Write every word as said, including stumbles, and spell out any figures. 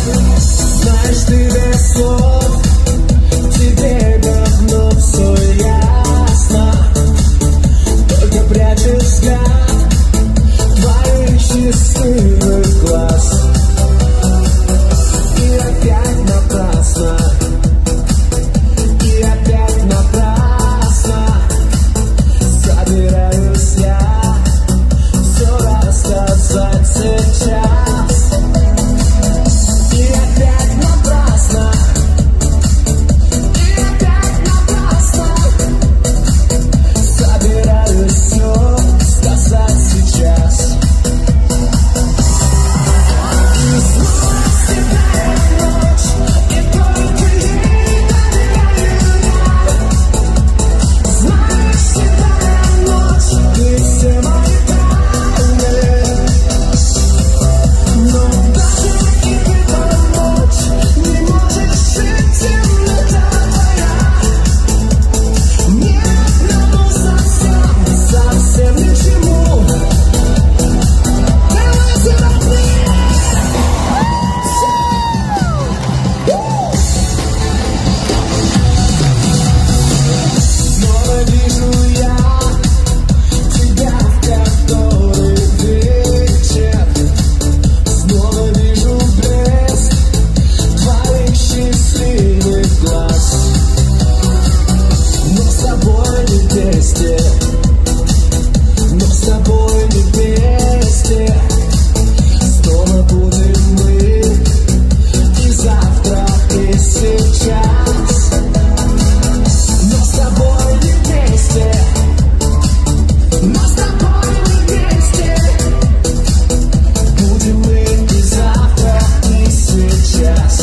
Знаешь, ты без слов, теперь давно все ясно. Только прячешь взгляд твоих счастливых глаз. И опять напрасно, и опять напрасно собираюсь я все рассказать сейчас. И опять напрасно, и опять напрасно собираюсь все сказать сейчас. И снова седая ночь, и только ей доверяю я. Знаешь, седая ночь, ты все мои тайны. Но даже и ты помочь не можешь жить, темнота твоя. Не одному совсем, совсем ничему. Давайте родные. Снова вижу я тебя в который вечер. Снова вижу блеск твоих счастливых глаз. Но с тобой не вместе, но с тобой не вместе. Снова будем мы и завтра, и сейчас. Но с тобой не вместе, но с тобой не вместе. Будем мы и завтра, и сейчас.